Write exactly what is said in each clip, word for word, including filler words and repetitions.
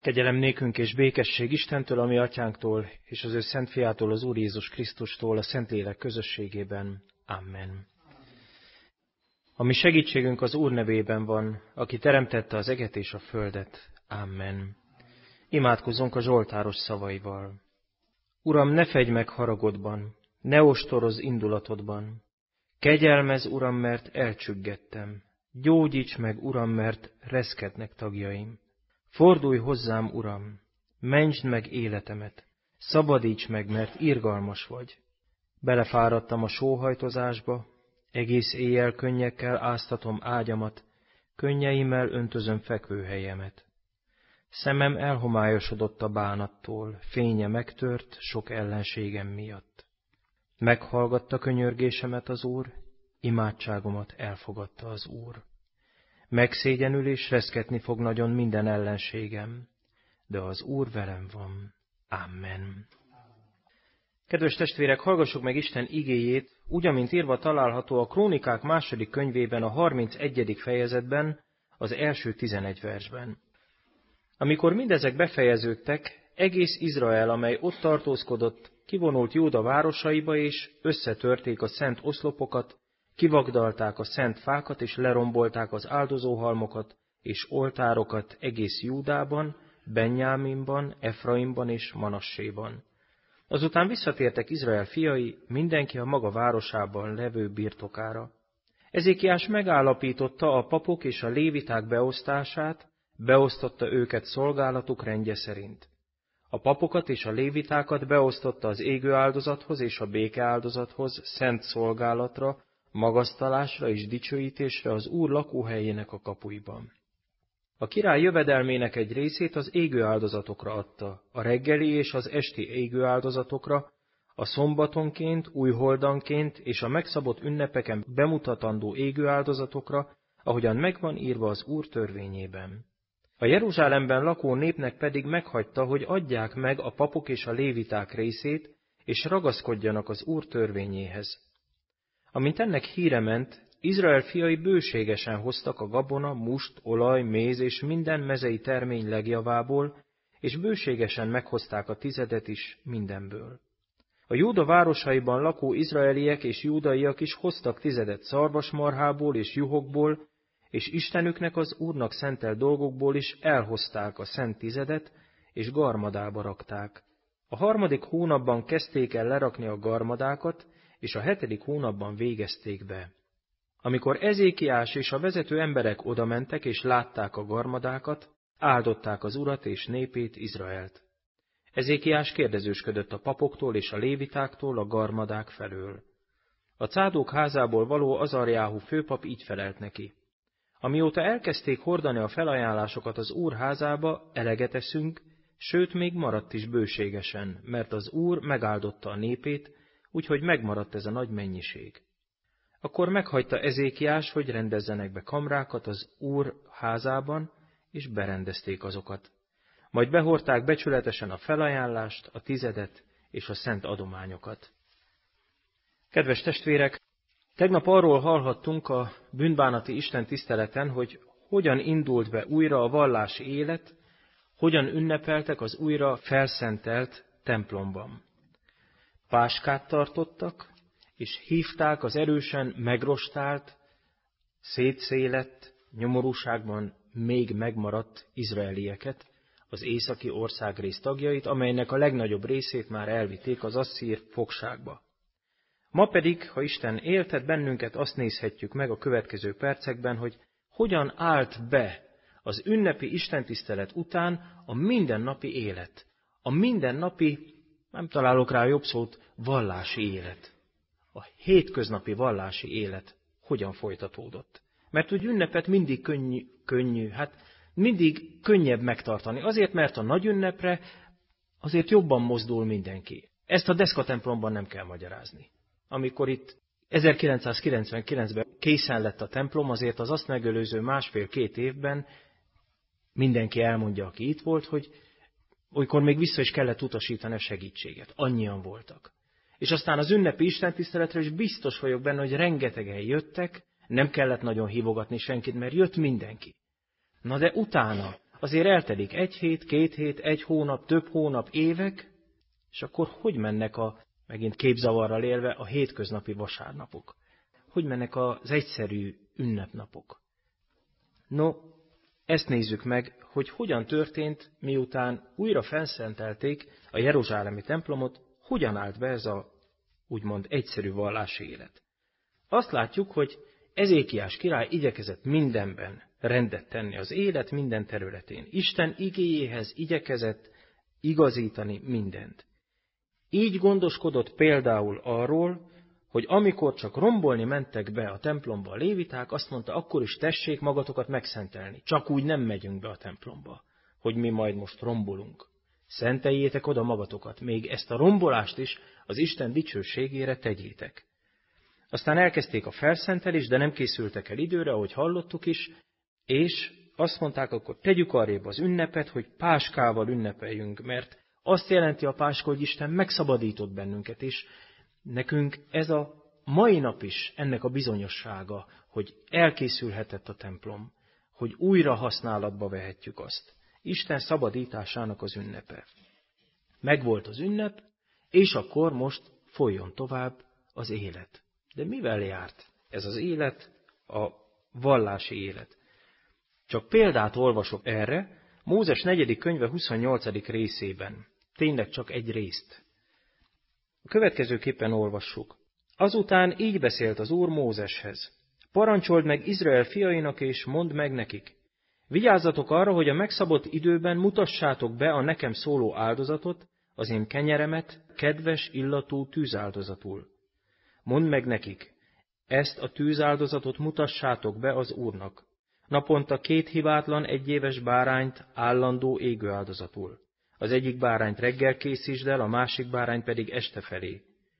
Kegyelem nékünk és békesség Istentől, a mi atyánktól, és az ő szent fiától, az Úr Jézus Krisztustól, a Szentlélek közösségében. Amen. A mi segítségünk az Úr nevében van, aki teremtette az eget és a földet. Amen. Imádkozzunk a zsoltáros szavaival. Uram, ne fegy meg haragodban, ne ostorozz indulatodban. Kegyelmezz, Uram, mert elcsüggettem. Gyógyíts meg, Uram, mert reszketnek tagjaim. Fordulj hozzám, Uram, mentsd meg életemet, szabadíts meg, mert irgalmas vagy. Belefáradtam a sóhajtozásba, egész éjjel könnyekkel áztatom ágyamat, könnyeimmel öntözöm fekvőhelyemet. Szemem elhomályosodott a bánattól, fénye megtört sok ellenségem miatt. Meghallgatta könyörgésemet az Úr, imádságomat elfogadta az Úr. Megszégyenül és reszketni fog nagyon minden ellenségem, de az Úr velem van. Amen. Kedves testvérek, hallgassuk meg Isten igéjét, úgy, amint írva található a Krónikák második könyvében, a harmincegyedik fejezetben, az első tizenegy versben. Amikor mindezek befejeződtek, egész Izrael, amely ott tartózkodott, kivonult Júda városaiba, és összetörték a szent oszlopokat, kivagdalták a szent fákat, és lerombolták az áldozóhalmokat és oltárokat egész Júdában, Benjáminban, Efraimban és Manasséban. Azután visszatértek Izrael fiai, mindenki a maga városában levő birtokára. Ezékiás megállapította a papok és a léviták beosztását, beosztotta őket szolgálatuk rendje szerint. A papokat és a lévitákat beosztotta az égő áldozathoz és a békeáldozathoz, szent szolgálatra, magasztalásra és dicsőítésre az Úr lakóhelyének a kapuiban. A király jövedelmének egy részét az égő áldozatokra adta, a reggeli és az esti égő áldozatokra, a szombatonként, újholdanként és a megszabott ünnepeken bemutatandó égő áldozatokra, ahogyan megvan írva az Úr törvényében. A Jeruzsálemben lakó népnek pedig meghagyta, hogy adják meg a papok és a léviták részét, és ragaszkodjanak az Úr törvényéhez. Amint ennek híre ment, Izrael fiai bőségesen hoztak a gabona, must, olaj, méz és minden mezei termény legjavából, és bőségesen meghozták a tizedet is mindenből. A Júda városaiban lakó izraeliek és júdaiak is hoztak tizedet szarvasmarhából és juhokból, és Istenüknek, az Úrnak szentelt dolgokból is elhozták a szent tizedet, és garmadába rakták. A harmadik hónapban kezdték el lerakni a garmadákat, és a hetedik hónapban végezték be. Amikor Ezékiás és a vezető emberek odamentek és látták a garmadákat, áldották az Urat és népét, Izraelt. Ezékiás kérdezősködött a papoktól és a lévitáktól a garmadák felől. A Cádók házából való Azarjáhu főpap így felelt neki: Amióta elkezdték hordani a felajánlásokat az Úr házába, eleget eszünk, sőt még maradt is bőségesen, mert az Úr megáldotta a népét, úgyhogy megmaradt ez a nagy mennyiség. Akkor meghagyta Ezékiás, hogy rendezzenek be kamrákat az Úr házában, és berendezték azokat. Majd behordták becsületesen a felajánlást, a tizedet és a szent adományokat. Kedves testvérek, tegnap arról hallhattunk a bűnbánati Isten tiszteleten, hogy hogyan indult be újra a vallási élet, hogyan ünnepeltek az újra felszentelt templomban. Páskát tartottak, és hívták az erősen megrostált, szétszélett, nyomorúságban még megmaradt izraelieket, az északi országrész tagjait, amelynek a legnagyobb részét már elvitték az asszír fogságba. Ma pedig, ha Isten éltet bennünket, azt nézhetjük meg a következő percekben, hogy hogyan állt be az ünnepi istentisztelet után a mindennapi élet, a mindennapi, nem találok rá jobb szót, vallási élet. A hétköznapi vallási élet hogyan folytatódott. Mert úgy ünnepet mindig könnyű, könnyű, hát mindig könnyebb megtartani. Azért, mert a nagy ünnepre azért jobban mozdul mindenki. Ezt a Deszka templomban nem kell magyarázni. Amikor itt ezerkilencszázkilencvenkilencben készen lett a templom, azért az azt megelőző másfél-két évben mindenki elmondja, aki itt volt, hogy olykor még vissza is kellett utasítani a segítséget. Annyian voltak. És aztán az ünnepi istentiszteletre is biztos vagyok benne, hogy rengetegen jöttek, nem kellett nagyon hívogatni senkit, mert jött mindenki. Na de utána, azért eltelik egy hét, két hét, egy hónap, több hónap, évek, és akkor hogy mennek a, megint képzavarral élve, a hétköznapi vasárnapok? Hogy mennek az egyszerű ünnepnapok? No, ezt nézzük meg, hogy hogyan történt, miután újra fenszentelték a jeruzsálemi templomot, hogyan állt be ez a úgymond egyszerű vallási élet. Azt látjuk, hogy Ezékiás király igyekezett mindenben rendet tenni az élet minden területén. Isten igéjéhez igyekezett igazítani mindent. Így gondoskodott például arról, hogy amikor csak rombolni mentek be a templomba a léviták, azt mondta, akkor is tessék magatokat megszentelni. Csak úgy nem megyünk be a templomba, hogy mi majd most rombolunk. Szenteljétek oda magatokat, még ezt a rombolást is az Isten dicsőségére tegyétek. Aztán elkezdték a felszentelést, de nem készültek el időre, ahogy hallottuk is, és azt mondták, akkor tegyük arrébb az ünnepet, hogy páskával ünnepeljünk, mert azt jelenti a páska, hogy Isten megszabadított bennünket, és nekünk ez a mai nap is ennek a bizonyossága, hogy elkészülhetett a templom, hogy újra használatba vehetjük azt. Isten szabadításának az ünnepe. Megvolt az ünnep, és akkor most folyjon tovább az élet. De mivel járt ez az élet, a vallási élet? Csak példát olvasok erre, Mózes negyedik könyve huszonnyolcadik részében. Tényleg csak egy részt. A következőképpen olvassuk. Azután így beszélt az Úr Mózeshez. Parancsold meg Izrael fiainak, és mondd meg nekik. Vigyázzatok arra, hogy a megszabott időben mutassátok be a nekem szóló áldozatot, az én kenyeremet, kedves illatú tűzáldozatul. Mondd meg nekik, ezt a tűzáldozatot mutassátok be az Úrnak. Naponta két hibátlan egyéves bárányt állandó égő áldozatul. Az egyik bárányt reggel készítsd el, a másik bárányt pedig este felé.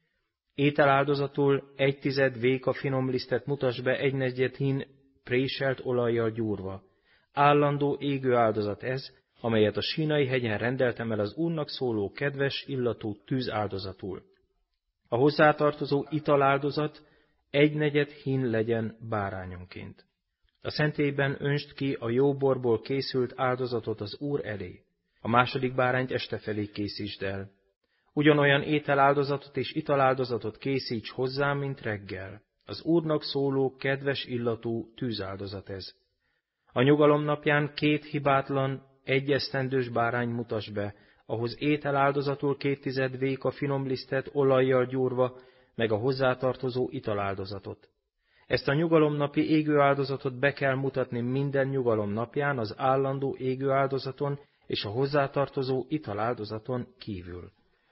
Ételáldozatul egy tized véka finom lisztet mutasd be egy negyed hin préselt olajjal gyúrva. Állandó égő áldozat ez, amelyet a Sínai hegyen rendeltem el az Úrnak szóló kedves illatú tűzáldozatul. A hozzátartozó italáldozat egy negyed hin legyen bárányonként. A szentélyben öntsd ki a jó borból készült áldozatot az Úr elé. A második bárányt este felé készítsd el. Ugyanolyan ételáldozatot és italáldozatot készíts hozzám, mint reggel. Az Úrnak szóló kedves illatú tűzáldozat ez. A nyugalom napján két hibátlan, egy esztendős bárány mutasd be, ahhoz ételáldozatul két tized véka finom lisztet olajjal gyúrva, meg a hozzátartozó italáldozatot. Ezt a nyugalomnapi égőáldozatot be kell mutatni minden nyugalom napján az állandó égőáldozaton és a hozzátartozó italáldozaton kívül.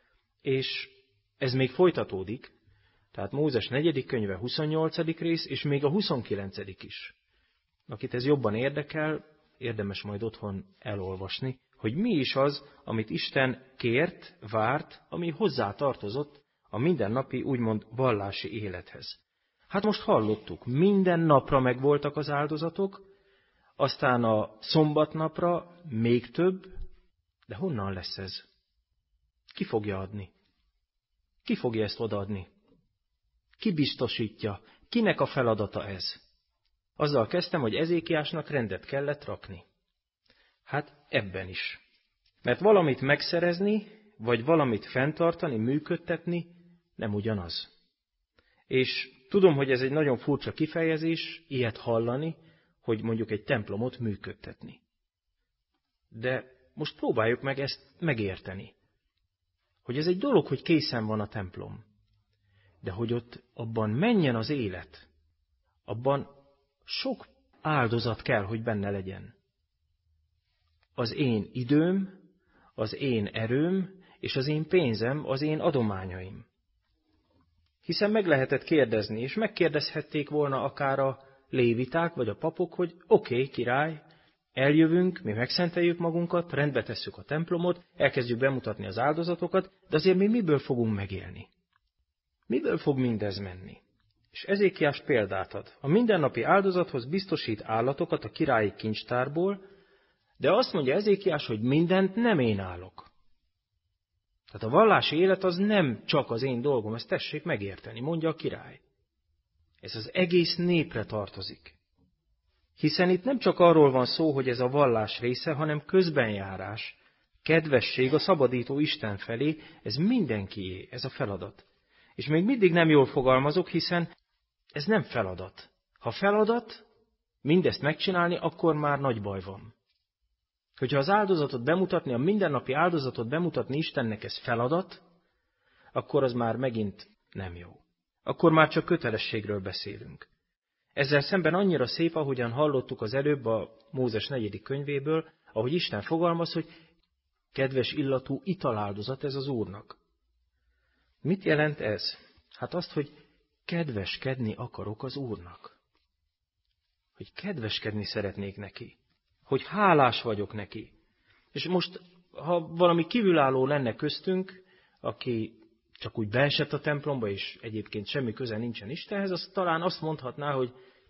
És ez még folytatódik, tehát Mózes negyedik könyve huszonnyolcadik rész, és még a huszonkilencedik is. Akit ez jobban érdekel, érdemes majd otthon elolvasni, hogy mi is az, amit Isten kért, várt, ami hozzátartozott a mindennapi, úgymond vallási élethez. Hát most hallottuk, minden napra megvoltak az áldozatok, aztán a szombatnapra még több, de honnan lesz ez? Ki fogja adni? Ki fogja ezt odaadni? Ki biztosítja? Kinek a feladata ez? Azzal kezdtem, hogy Ezékiásnak rendet kellett rakni. Hát ebben is. Mert valamit megszerezni, vagy valamit fenntartani, működtetni nem ugyanaz. És tudom, hogy ez egy nagyon furcsa kifejezés, ilyet hallani, hogy mondjuk egy templomot működtetni. De most próbáljuk meg ezt megérteni. Hogy ez egy dolog, hogy készen van a templom. De hogy ott abban menjen az élet, abban sok áldozat kell, hogy benne legyen. Az én időm, az én erőm, és az én pénzem, az én adományaim. Hiszen meg lehetett kérdezni, és megkérdezhették volna akár a léviták, vagy a papok, hogy oké, okay, király, eljövünk, mi megszenteljük magunkat, rendbe tesszük a templomot, elkezdjük bemutatni az áldozatokat, de azért mi miből fogunk megélni? Miből fog mindez menni? És Ezékiás példát ad. A mindennapi áldozathoz biztosít állatokat a királyi kincstárból, de azt mondja Ezékiás, hogy mindent nem én állok. Tehát a vallási élet az nem csak az én dolgom, ezt tessék megérteni, mondja a király. Ez az egész népre tartozik. Hiszen itt nem csak arról van szó, hogy ez a vallás része, hanem közbenjárás, kedvesség a szabadító Isten felé, ez mindenkié, ez a feladat. És még mindig nem jól fogalmazok, hiszen ez nem feladat. Ha feladat, mindezt megcsinálni, akkor már nagy baj van. Hogyha az áldozatot bemutatni, a mindennapi áldozatot bemutatni Istennek ez feladat, akkor az már megint nem jó. Akkor már csak kötelességről beszélünk. Ezzel szemben annyira szép, ahogyan hallottuk az előbb a Mózes negyedik könyvéből, ahogy Isten fogalmaz, hogy kedves illatú italáldozat ez az Úrnak. Mit jelent ez? Hát azt, hogy kedveskedni akarok az Úrnak. Hogy kedveskedni szeretnék neki. Hogy hálás vagyok neki. És most, ha valami kívülálló lenne köztünk, aki csak úgy beesett a templomba, és egyébként semmi köze nincsen Istenhez, az talán azt mondhatná, hogy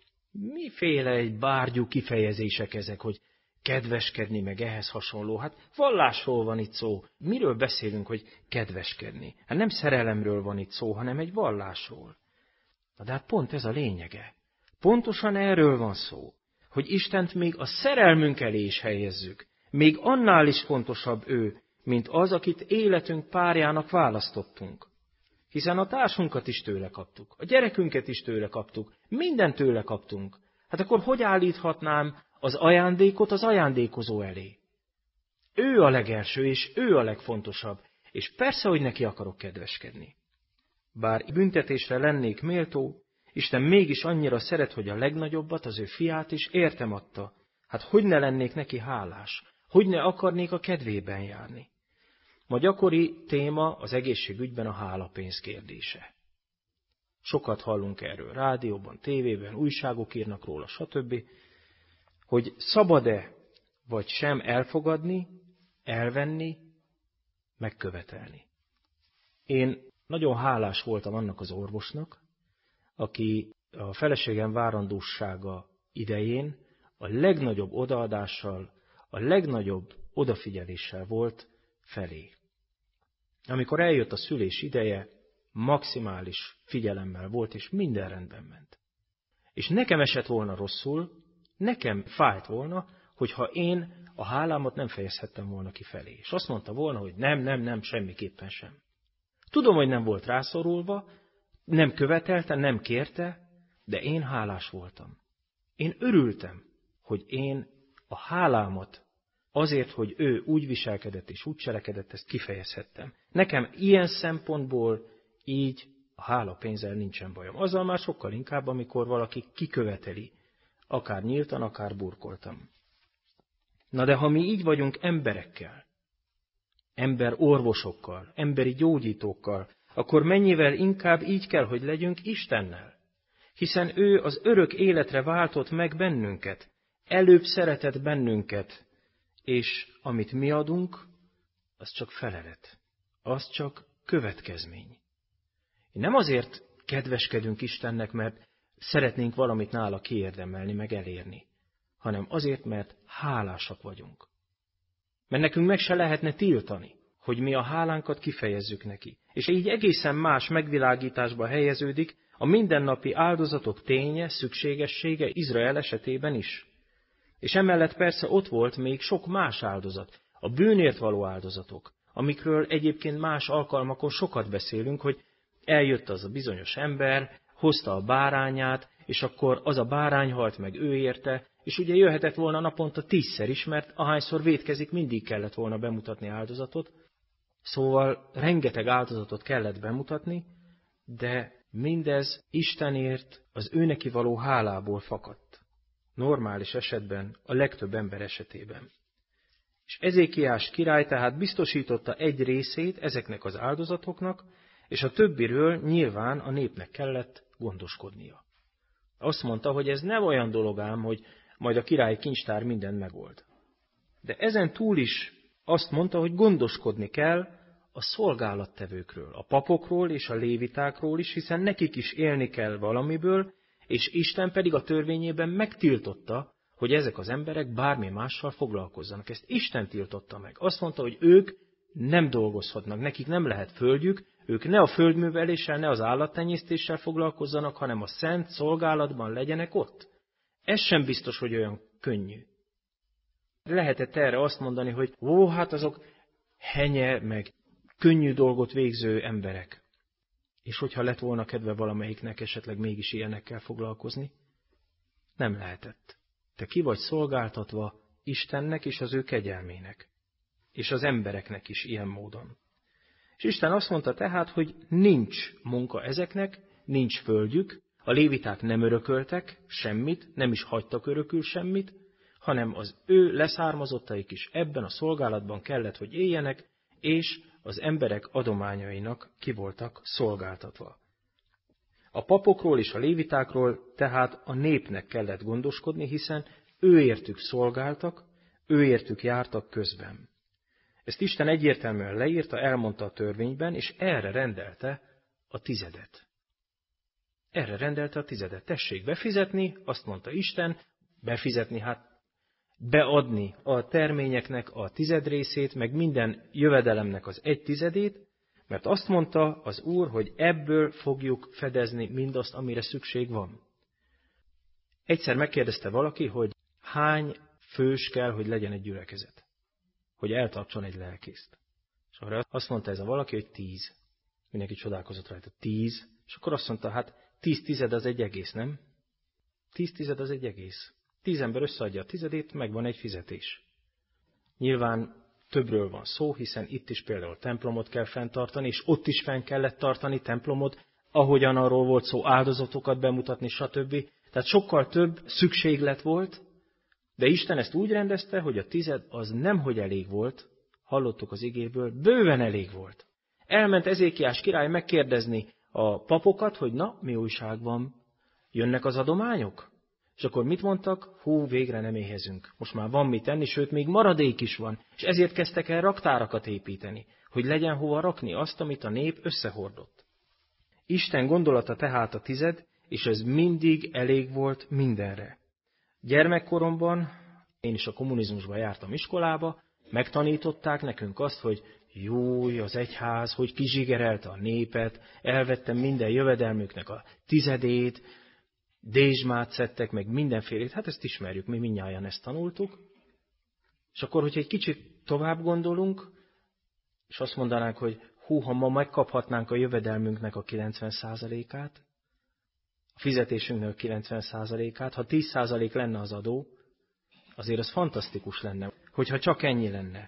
miféle egy bárgyú kifejezések ezek, hogy kedveskedni, meg ehhez hasonló. Hát vallásról van itt szó. Miről beszélünk, hogy kedveskedni? Hát nem szerelemről van itt szó, hanem egy vallásról. Na de hát pont ez a lényege. Pontosan erről van szó, hogy Istent még a szerelmünk elé is helyezzük. Még annál is fontosabb ő, mint az, akit életünk párjának választottunk. Hiszen a társunkat is tőle kaptuk, a gyerekünket is tőle kaptuk, mindent tőle kaptunk. Hát akkor hogy állíthatnám az ajándékot az ajándékozó elé? Ő a legelső, és ő a legfontosabb, és persze, hogy neki akarok kedveskedni. Bár büntetésre lennék méltó, Isten mégis annyira szeret, hogy a legnagyobbat, az ő fiát is értem adta. Hát hogy ne lennék neki hálás? Hogy ne akarnék a kedvében járni? Ma gyakori téma az egészségügyben a hálapénz kérdése. Sokat hallunk erről rádióban, tévében, újságok írnak róla, stb., hogy szabad-e vagy sem elfogadni, elvenni, megkövetelni. Én nagyon hálás voltam annak az orvosnak, aki a feleségem várandósága idején a legnagyobb odaadással, a legnagyobb odafigyeléssel volt felé. Amikor eljött a szülés ideje, maximális figyelemmel volt, és minden rendben ment. És nekem esett volna rosszul, nekem fájt volna, hogyha én a hálámat nem fejezhettem volna ki felé. És azt mondta volna, hogy nem, nem, nem, semmiképpen sem. Tudom, hogy nem volt rászorulva, nem követelte, nem kérte, de én hálás voltam. Én örültem, hogy én a hálámat azért, hogy ő úgy viselkedett és úgy cselekedett, ezt kifejezhettem. Nekem ilyen szempontból így a hálapénzzel nincsen bajom. Azzal már sokkal inkább, amikor valaki kiköveteli, akár nyíltan, akár burkoltam. Na de ha mi így vagyunk emberekkel, ember orvosokkal, emberi gyógyítókkal, akkor mennyivel inkább így kell, hogy legyünk Istennel. Hiszen ő az örök életre váltott meg bennünket, előbb szeretett bennünket, és amit mi adunk, az csak felelet, az csak következmény. Nem azért kedveskedünk Istennek, mert szeretnénk valamit nála kiérdemelni, meg elérni, hanem azért, mert hálásak vagyunk. Mert nekünk meg se lehetne tiltani, hogy mi a hálánkat kifejezzük neki. És így egészen más megvilágításba helyeződik a mindennapi áldozatok ténye, szükségessége Izrael esetében is. És emellett persze ott volt még sok más áldozat, a bűnért való áldozatok, amikről egyébként más alkalmakon sokat beszélünk, hogy eljött az a bizonyos ember, hozta a bárányát, és akkor az a bárány halt meg ő érte, és ugye jöhetett volna naponta tízszer is, mert ahányszor vétkezik, mindig kellett volna bemutatni áldozatot. Szóval rengeteg áldozatot kellett bemutatni, de mindez Istenért az őneki való hálából fakadt. Normális esetben, a legtöbb ember esetében. És Ezékiás király tehát biztosította egy részét ezeknek az áldozatoknak, és a többiről nyilván a népnek kellett gondoskodnia. Azt mondta, hogy ez nem olyan dolog ám, hogy majd a királyi kincstár mindent megold. De ezen túl is azt mondta, hogy gondoskodni kell a szolgálattevőkről, a papokról és a lévitákról is, hiszen nekik is élni kell valamiből, és Isten pedig a törvényében megtiltotta, hogy ezek az emberek bármi mással foglalkozzanak. Ezt Isten tiltotta meg. Azt mondta, hogy ők nem dolgozhatnak, nekik nem lehet földjük, ők ne a földműveléssel, ne az állattenyésztéssel foglalkozzanak, hanem a szent szolgálatban legyenek ott. Ez sem biztos, hogy olyan könnyű. Lehetett erre azt mondani, hogy ó, hát azok henye, meg könnyű dolgot végző emberek. És hogyha lett volna kedve valamelyiknek esetleg mégis ilyenekkel foglalkozni, nem lehetett. Te ki vagy szolgáltatva Istennek és az ő kegyelmének, és az embereknek is ilyen módon. És Isten azt mondta tehát, hogy nincs munka ezeknek, nincs földjük, a léviták nem örököltek semmit, nem is hagytak örökül semmit, hanem az ő leszármazottaik is ebben a szolgálatban kellett, hogy éljenek, és az emberek adományainak ki voltak szolgáltatva. A papokról és a lévitákról tehát a népnek kellett gondoskodni, hiszen őértük szolgáltak, őértük jártak közben. Ezt Isten egyértelműen leírta, elmondta a törvényben, és erre rendelte a tizedet. Erre rendelte a tizedet. Tessék befizetni, azt mondta Isten, befizetni, hát beadni a terményeknek a tized részét, meg minden jövedelemnek az egy tizedét, mert azt mondta az Úr, hogy ebből fogjuk fedezni mindazt, amire szükség van. Egyszer megkérdezte valaki, hogy hány fős kell, hogy legyen egy gyülekezet, hogy eltartson egy lelkészt. És arra azt mondta ez a valaki, hogy tíz. Mindenki csodálkozott rajta, tíz. És akkor azt mondta, hát tíz tized az egy egész, nem? Tíz tized az egy egész. Tíz ember összeadja a tizedét, megvan egy fizetés. Nyilván többről van szó, hiszen itt is például templomot kell fenntartani, és ott is fenn kellett tartani templomot, ahogyan arról volt szó, áldozatokat bemutatni, stb. Tehát sokkal több szükséglet volt, de Isten ezt úgy rendezte, hogy a tized az nemhogy elég volt, hallottuk az igéből, bőven elég volt. Elment Ezékiás király megkérdezni a papokat, hogy na, mi újság van? Jönnek az adományok? És akkor mit mondtak? Hú, végre nem éhezünk. Most már van mit tenni, sőt, még maradék is van. És ezért kezdtek el raktárakat építeni, hogy legyen hova rakni azt, amit a nép összehordott. Isten gondolata tehát a tized, és ez mindig elég volt mindenre. Gyermekkoromban, én is a kommunizmusban jártam iskolába, megtanították nekünk azt, hogy júj, az egyház, hogy kizsigerelte a népet, elvettem minden jövedelmüknek a tizedét, dézsmát szedtek, meg mindenfélét, hát ezt ismerjük, mi mindnyájan ezt tanultuk. És akkor, hogyha egy kicsit tovább gondolunk, és azt mondanánk, hogy hú, ha ma megkaphatnánk a jövedelmünknek a kilencven százalékát, a fizetésünknek a kilencven százalékát, ha tíz százalék lenne az adó, azért az fantasztikus lenne, hogyha csak ennyi lenne.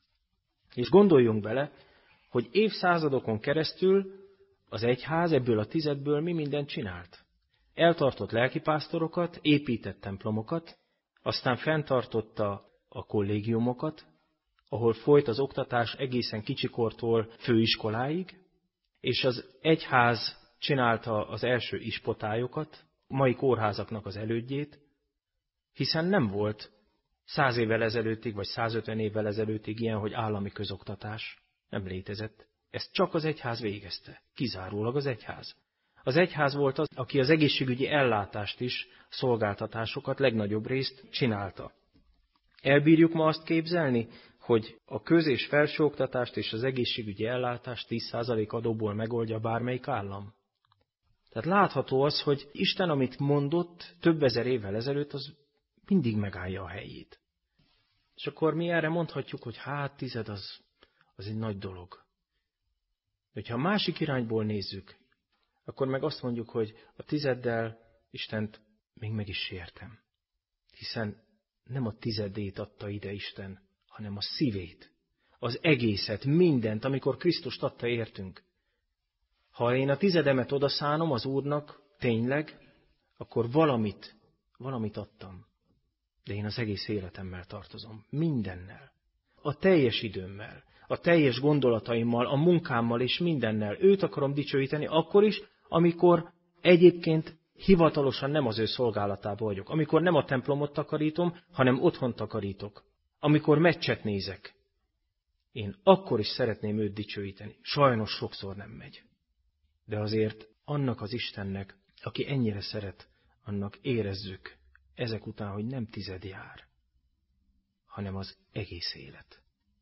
És gondoljunk bele, hogy évszázadokon keresztül az egyház ebből a tizedből mi mindent csinált. Eltartott lelkipásztorokat, épített templomokat, aztán fenntartotta a kollégiumokat, ahol folyt az oktatás egészen kicsikortól főiskoláig, és az egyház csinálta az első ispotályokat, mai kórházaknak az elődjét, hiszen nem volt száz évvel ezelőttig, vagy százötven évvel ezelőttig ilyen, hogy állami közoktatás nem létezett. Ezt csak az egyház végezte, kizárólag az egyház. Az egyház volt az, aki az egészségügyi ellátást is, szolgáltatásokat legnagyobb részt csinálta. Elbírjuk ma azt képzelni, hogy a köz- és felsőoktatást és az egészségügyi ellátást tíz százalék adóból megoldja bármelyik állam? Tehát látható az, hogy Isten, amit mondott több ezer évvel ezelőtt, az mindig megállja a helyét. És akkor mi erre mondhatjuk, hogy hát tized az, az egy nagy dolog. Hogyha a másik irányból nézzük, akkor meg azt mondjuk, hogy a tizeddel Istent még meg is sértem. Hiszen nem a tizedét adta ide Isten, hanem a szívét, az egészet, mindent, amikor Krisztust adta értünk. Ha én a tizedemet odaszánom az Úrnak, tényleg, akkor valamit, valamit adtam. De én az egész életemmel tartozom, mindennel. A teljes időmmel, a teljes gondolataimmal, a munkámmal és mindennel. Őt akarom dicsőíteni akkor is, amikor egyébként hivatalosan nem az ő szolgálatában vagyok. Amikor nem a templomot takarítom, hanem otthon takarítok. Amikor meccset nézek. Én akkor is szeretném őt dicsőíteni. Sajnos sokszor nem megy. De azért annak az Istennek, aki ennyire szeret, annak érezzük ezek után, hogy nem tized jár, hanem az egész élet.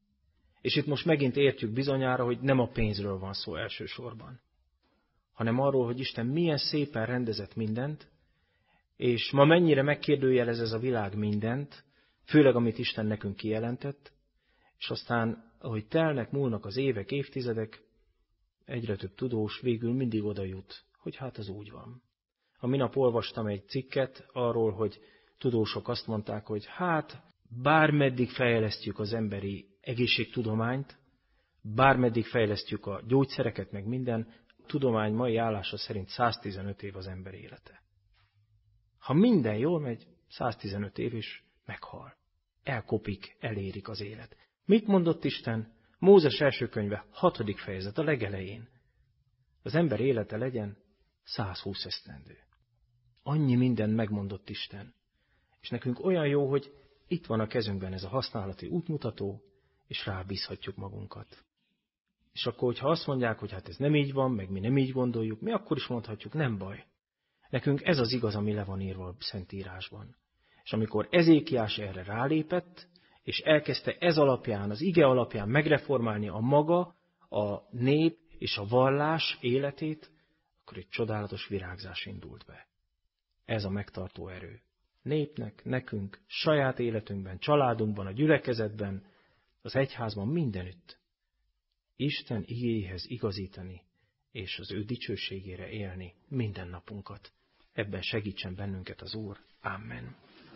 És itt most megint értjük bizonyára, hogy nem a pénzről van szó elsősorban, hanem arról, hogy Isten milyen szépen rendezett mindent, És ma mennyire megkérdőjelez ez a világ mindent, főleg amit Isten nekünk kijelentett, és aztán, ahogy telnek, múlnak az évek, évtizedek, egyre több tudós végül mindig oda jut, hogy hát az úgy van. A minap olvastam egy cikket arról, hogy tudósok azt mondták, hogy hát bármeddig fejlesztjük az emberi egészségtudományt, bármeddig fejlesztjük a gyógyszereket, meg minden, a tudomány mai állása szerint száztizenöt év az ember élete. Ha minden jól megy, száztizenöt év is meghal. Elkopik, elérik az élet. Mit mondott Isten? Mózes első könyve, hatodik fejezet, a legelején. Az ember élete legyen százhúsz esztendő. Annyi mindent megmondott Isten. És nekünk olyan jó, hogy itt van a kezünkben ez a használati útmutató, és rábízhatjuk magunkat. És akkor, hogyha azt mondják, hogy hát ez nem így van, meg mi nem így gondoljuk, mi akkor is mondhatjuk, nem baj. Nekünk ez az igaz, ami le van írva a Szentírásban. És amikor Ezékiás erre rálépett, és elkezdte ez alapján, az ige alapján megreformálni a maga, a nép és a vallás életét, akkor egy csodálatos virágzás indult be. Ez a megtartó erő. Népnek, nekünk, saját életünkben, családunkban, a gyülekezetben, az egyházban, mindenütt. Isten igéjéhez igazítani, és az ő dicsőségére élni minden napunkat. Ebben segítsen bennünket az Úr. Amen.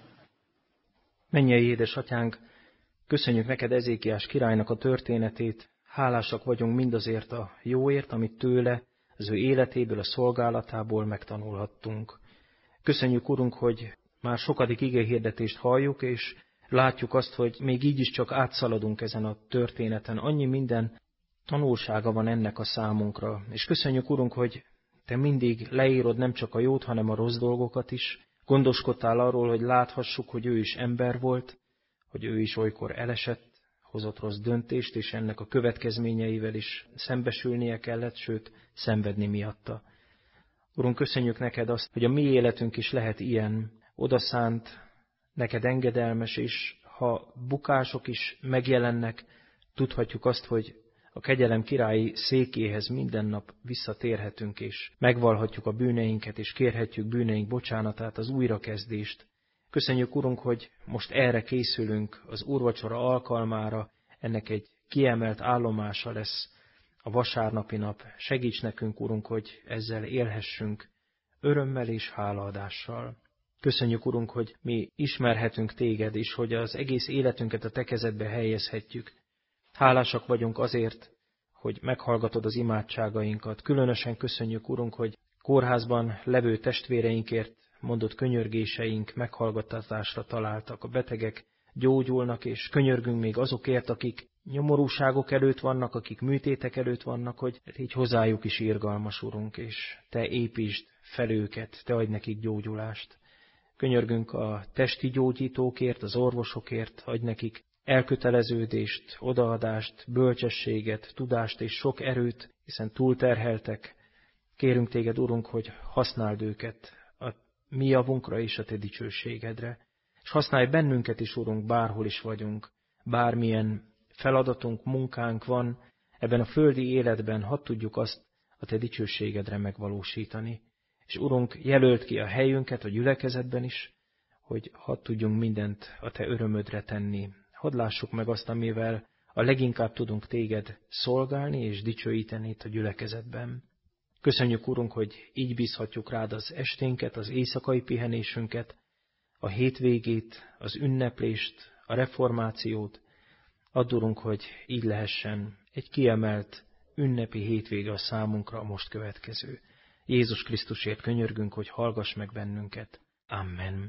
Mennyei édesatyánk, köszönjük neked Ezékiás királynak a történetét, hálásak vagyunk mindazért a jóért, amit tőle, az ő életéből, a szolgálatából megtanulhattunk. Köszönjük, Urunk, hogy már sokadik igéhirdetést halljuk, és látjuk azt, hogy még így is csak átszaladunk ezen a történeten. Annyi minden tanulsága van ennek a számunkra. És köszönjük, Urunk, hogy te mindig leírod nem csak a jót, hanem a rossz dolgokat is. Gondoskodtál arról, hogy láthassuk, hogy ő is ember volt, hogy ő is olykor elesett, hozott rossz döntést, és ennek a következményeivel is szembesülnie kellett, sőt, szenvedni miatta. Urunk, köszönjük neked azt, hogy a mi életünk is lehet ilyen, odaszánt, neked engedelmes, és ha bukások is megjelennek, tudhatjuk azt, hogy a kegyelem királyi székéhez minden nap visszatérhetünk, és megvalhatjuk a bűneinket, és kérhetjük bűneink bocsánatát, az újrakezdést. Köszönjük, Urunk, hogy most erre készülünk, az úrvacsora alkalmára, ennek egy kiemelt állomása lesz a vasárnapi nap. Segíts nekünk, Urunk, hogy ezzel élhessünk örömmel és hálaadással. Köszönjük, Urunk, hogy mi ismerhetünk téged, és hogy az egész életünket a te kezedbe helyezhetjük. Hálásak vagyunk azért, hogy meghallgatod az imádságainkat. Különösen köszönjük, Urunk, hogy kórházban levő testvéreinkért mondott könyörgéseink meghallgattatásra találtak. A betegek gyógyulnak, és könyörgünk még azokért, akik nyomorúságok előtt vannak, akik műtétek előtt vannak, hogy így hozzájuk is irgalmas, Urunk, és te építsd fel őket, te adj nekik gyógyulást. Könyörgünk a testi gyógyítókért, az orvosokért, adj nekik elköteleződést, odaadást, bölcsességet, tudást és sok erőt, hiszen túlterheltek. Kérünk téged, Urunk, hogy használd őket a mi javunkra és a te dicsőségedre. És használj bennünket is, Urunk, bárhol is vagyunk, bármilyen feladatunk, munkánk van, ebben a földi életben hadd tudjuk azt a te dicsőségedre megvalósítani. És Urunk, jelölt ki a helyünket a gyülekezetben is, hogy hadd tudjunk mindent a te örömödre tenni. Hadd lássuk meg azt, amivel a leginkább tudunk téged szolgálni és dicsőíteni itt a gyülekezetben. Köszönjük, Urunk, hogy így bízhatjuk rád az esténket, az éjszakai pihenésünket, a hétvégét, az ünneplést, a reformációt. Add, Urunk, hogy így lehessen egy kiemelt ünnepi hétvége a számunkra a most következő. Jézus Krisztusért könyörgünk, hogy hallgass meg bennünket. Amen.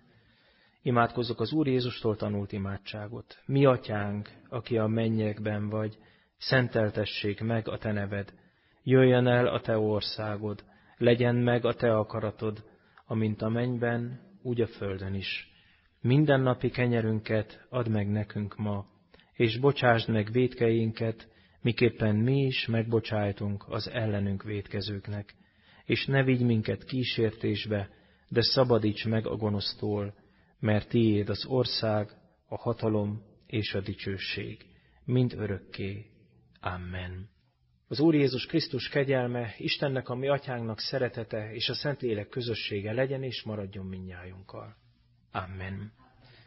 Imádkozzuk az Úr Jézustól tanult imádságot. Mi atyánk, aki a mennyekben vagy, szenteltessék meg a te neved. Jöjjön el a te országod, legyen meg a te akaratod, amint a mennyben, úgy a földön is. Mindennapi kenyerünket add meg nekünk ma, és bocsásd meg vétkeinket, miképpen mi is megbocsájtunk az ellenünk vétkezőknek. És ne vigy minket kísértésbe, de szabadíts meg a gonosztól, mert tiéd az ország, a hatalom és a dicsőség, mind örökké. Amen. Az Úr Jézus Krisztus kegyelme, Istennek, a mi atyánknak szeretete és a Szentlélek közössége legyen és maradjon mindnyájunkkal. Amen.